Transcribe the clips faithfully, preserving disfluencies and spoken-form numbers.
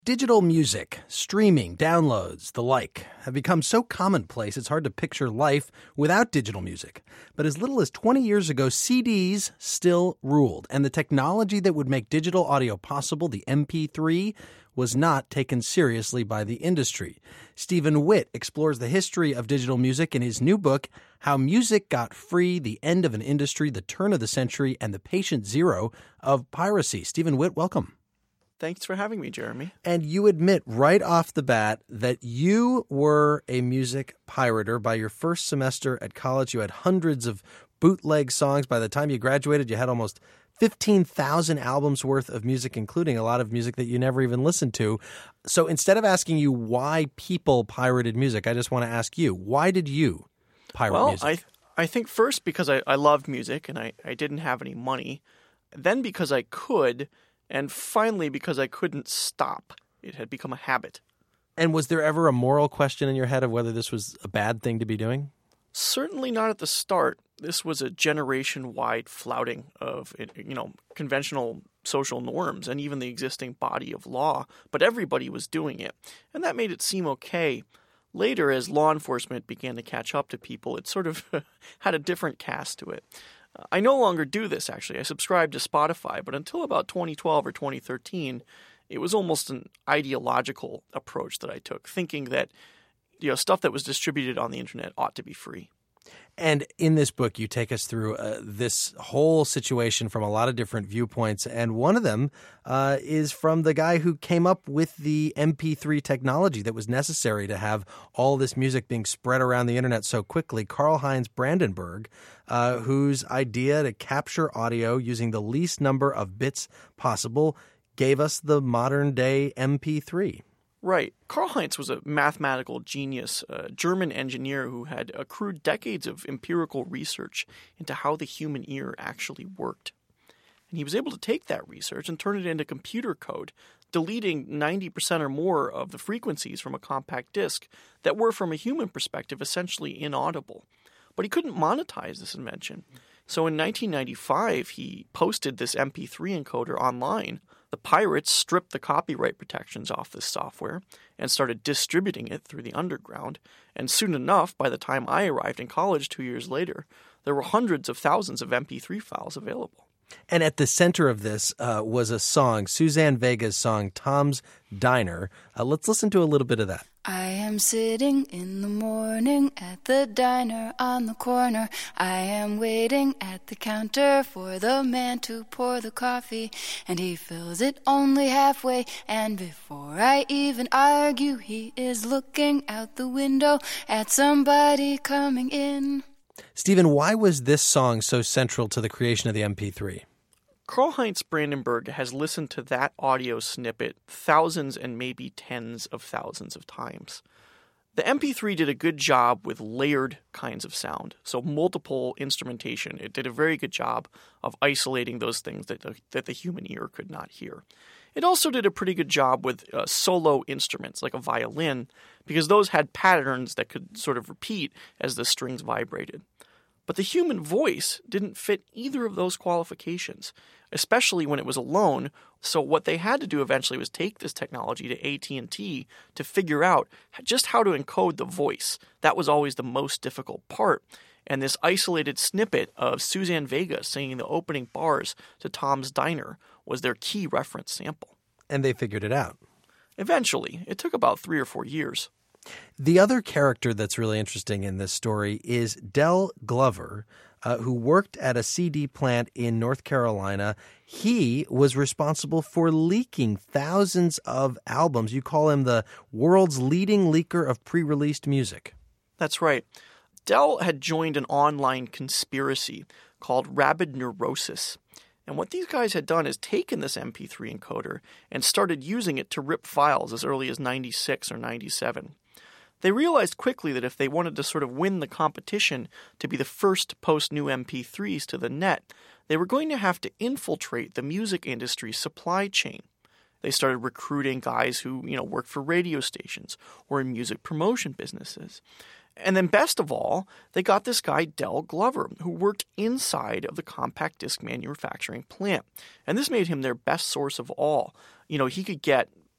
Digital music, streaming, downloads, the like, have become so commonplace it's hard to picture life without digital music. But as little as twenty years ago, C Ds still ruled, and the technology that would make digital audio possible, the M P three, was not taken seriously by the industry. Stephen Witt explores the history of digital music in his new book, How Music Got Free, The End of an Industry, the Turn of the Century, and the Patient Zero of Piracy. Stephen Witt, welcome. Thanks for having me, Jeremy. And you admit right off the bat that you were a music pirater. By your first semester at college, you had hundreds of bootleg songs. By the time you graduated, you had almost fifteen thousand albums worth of music, including a lot of music that you never even listened to. So instead of asking you why people pirated music, I just want to ask you, why did you pirate well, music? Well, I, I think first because I, I loved music and I, I didn't have any money. Then because I could. And finally, because I couldn't stop. It had become a habit. And was there ever a moral question in your head of whether this was a bad thing to be doing? Certainly not at the start. This was a generation-wide flouting of, you know, conventional social norms and even the existing body of law. But everybody was doing it. And that made it seem okay. Later, as law enforcement began to catch up to people, it sort of had a different cast to it. I no longer do this, actually. I subscribe to Spotify, but until about twenty twelve or twenty thirteen, it was almost an ideological approach that I took, thinking that, you know, stuff that was distributed on the internet ought to be free. And in this book, you take us through uh, this whole situation from a lot of different viewpoints. And one of them uh, is from the guy who came up with the M P three technology that was necessary to have all this music being spread around the internet so quickly, Karlheinz Brandenburg, uh, whose idea to capture audio using the least number of bits possible gave us the modern-day M P three. Right. Karlheinz was a mathematical genius, a German engineer who had accrued decades of empirical research into how the human ear actually worked. And he was able to take that research and turn it into computer code, deleting ninety percent or more of the frequencies from a compact disc that were, from a human perspective, essentially inaudible. But he couldn't monetize this invention. So in nineteen ninety-five, he posted this M P three encoder online. The pirates stripped the copyright protections off this software and started distributing it through the underground. And soon enough, by the time I arrived in college two years later, there were hundreds of thousands of M P three files available. And at the center of this uh, was a song, Suzanne Vega's song, Tom's Diner. Uh, let's listen to a little bit of that. I am sitting in the morning at the diner on the corner. I am waiting at the counter for the man to pour the coffee, and he fills it only halfway, and before I even argue, he is looking out the window at somebody coming in. Stephen, why was this song so central to the creation of the M P three? Karlheinz Brandenburg has listened to that audio snippet thousands and maybe tens of thousands of times. The M P three did a good job with layered kinds of sound, so multiple instrumentation. It did a very good job of isolating those things that the, that the human ear could not hear. It also did a pretty good job with uh, solo instruments, like a violin, because those had patterns that could sort of repeat as the strings vibrated. But the human voice didn't fit either of those qualifications, especially when it was alone. So what they had to do eventually was take this technology to A T and T to figure out just how to encode the voice. That was always the most difficult part. And this isolated snippet of Suzanne Vega singing the opening bars to Tom's Diner was their key reference sample. And they figured it out. Eventually. It took about three or four years. The other character that's really interesting in this story is Del Glover, uh, who worked at a C D plant in North Carolina. He was responsible for leaking thousands of albums. You call him the world's leading leaker of pre-released music. That's right. Del had joined an online conspiracy called Rabid Neurosis. And what these guys had done is taken this M P three encoder and started using it to rip files as early as ninety-six or ninety-seven. They realized quickly that if they wanted to sort of win the competition to be the first to post new M P threes to the net, they were going to have to infiltrate the music industry's supply chain. They started recruiting guys who, you know, worked for radio stations or in music promotion businesses. And then best of all, they got this guy, Del Glover, who worked inside of the compact disc manufacturing plant. And this made him their best source of all. You know, he could get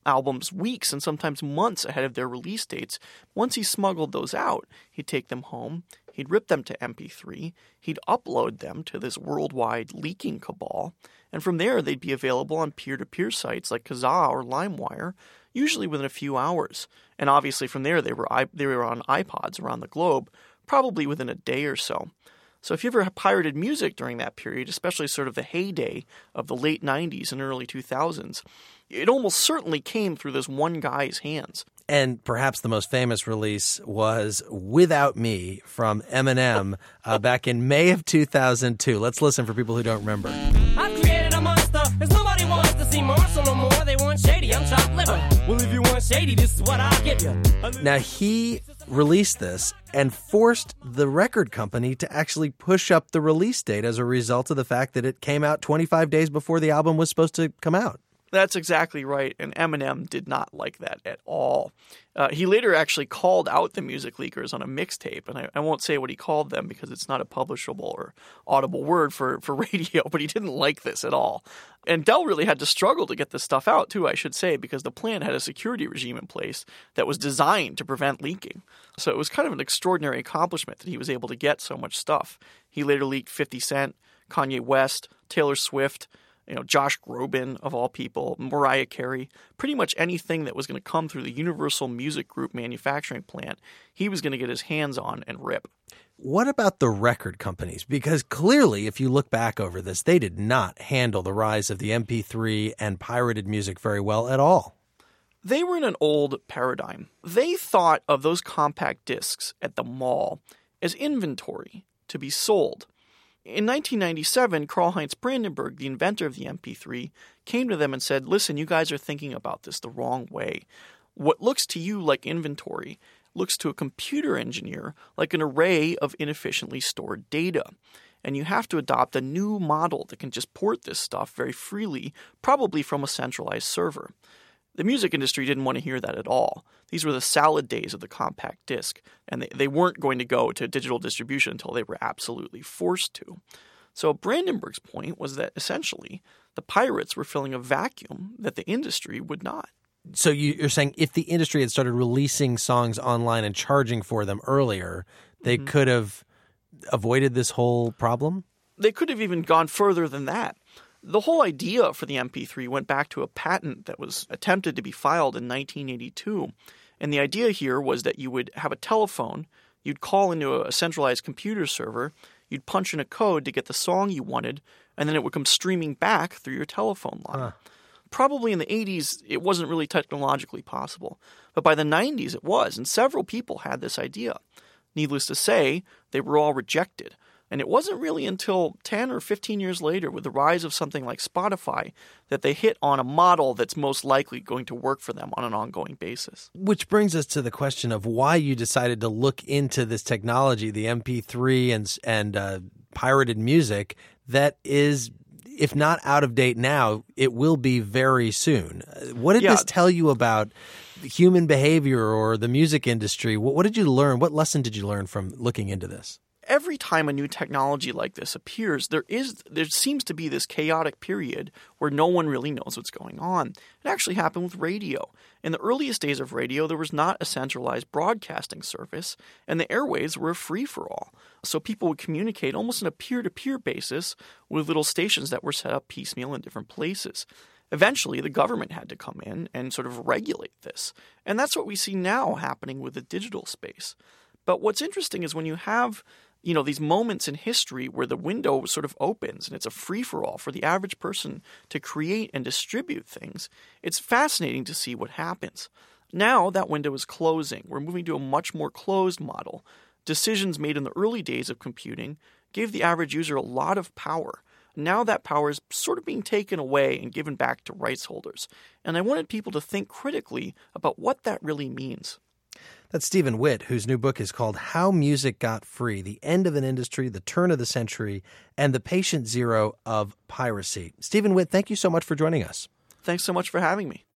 albums weeks and sometimes months ahead of their release dates. Once he smuggled those out, he'd take them home, he'd rip them to M P three, he'd upload them to this worldwide leaking cabal, and from there they'd be available on peer-to-peer sites like Kazaa or LimeWire, usually within a few hours. And obviously from there they were they were on iPods around the globe, probably within a day or so. So if you ever pirated music during that period, especially sort of the heyday of the late nineties and early two thousands, it almost certainly came through this one guy's hands. And perhaps the most famous release was Without Me from Eminem uh, back in May of two thousand two. Let's listen for people who don't remember. I've created a monster, cause nobody wants to see Marshall no more. They want shady, I'm chopped liver. Well, if you want shady, this is what I'll give you. Now, he released this and forced the record company to actually push up the release date as a result of the fact that it came out twenty-five days before the album was supposed to come out. That's exactly right, and Eminem did not like that at all. Uh, he later actually called out the music leakers on a mixtape, and I, I won't say what he called them because it's not a publishable or audible word for, for radio, but he didn't like this at all. And Dell really had to struggle to get this stuff out, too, I should say, because the plant had a security regime in place that was designed to prevent leaking. So it was kind of an extraordinary accomplishment that he was able to get so much stuff. He later leaked fifty Cent, Kanye West, Taylor Swift, you know, Josh Groban, of all people, Mariah Carey, pretty much anything that was going to come through the Universal Music Group manufacturing plant, he was going to get his hands on and rip. What about the record companies? Because clearly, if you look back over this, they did not handle the rise of the M P three and pirated music very well at all. They were in an old paradigm. They thought of those compact discs at the mall as inventory to be sold. In nineteen ninety-seven, Karlheinz Brandenburg, the inventor of the M P three, came to them and said, listen, you guys are thinking about this the wrong way. What looks to you like inventory looks to a computer engineer like an array of inefficiently stored data. And you have to adopt a new model that can just port this stuff very freely, probably from a centralized server. The music industry didn't want to hear that at all. These were the salad days of the compact disc, and they, they weren't going to go to digital distribution until they were absolutely forced to. So Brandenburg's point was that essentially the pirates were filling a vacuum that the industry would not. So you, you're saying if the industry had started releasing songs online and charging for them earlier, they mm-hmm. could have avoided this whole problem? They could have even gone further than that. The whole idea for the M P three went back to a patent that was attempted to be filed in nineteen eighty-two. And the idea here was that you would have a telephone, you'd call into a centralized computer server, you'd punch in a code to get the song you wanted, and then it would come streaming back through your telephone line. Huh. Probably in the eighties, it wasn't really technologically possible. But by the nineties, it was, and several people had this idea. Needless to say, they were all rejected. And it wasn't really until ten or fifteen years later, with the rise of something like Spotify, that they hit on a model that's most likely going to work for them on an ongoing basis. Which brings us to the question of why you decided to look into this technology, the M P three and, and uh, pirated music, that is, if not out of date now, it will be very soon. What did yeah. this tell you about human behavior or the music industry? What, what did you learn? What lesson did you learn from looking into this? Every time a new technology like this appears, there is there seems to be this chaotic period where no one really knows what's going on. It actually happened with radio. In the earliest days of radio, there was not a centralized broadcasting service, and the airwaves were a free-for-all. So people would communicate almost on a peer-to-peer basis with little stations that were set up piecemeal in different places. Eventually, the government had to come in and sort of regulate this. And that's what we see now happening with the digital space. But what's interesting is when you have you know, these moments in history where the window sort of opens and it's a free-for-all for the average person to create and distribute things, it's fascinating to see what happens. Now that window is closing. We're moving to a much more closed model. Decisions made in the early days of computing gave the average user a lot of power. Now that power is sort of being taken away and given back to rights holders. And I wanted people to think critically about what that really means. That's Stephen Witt, whose new book is called How Music Got Free, The End of an Industry, The Turn of the Century, and the Patient Zero of Piracy. Stephen Witt, thank you so much for joining us. Thanks so much for having me.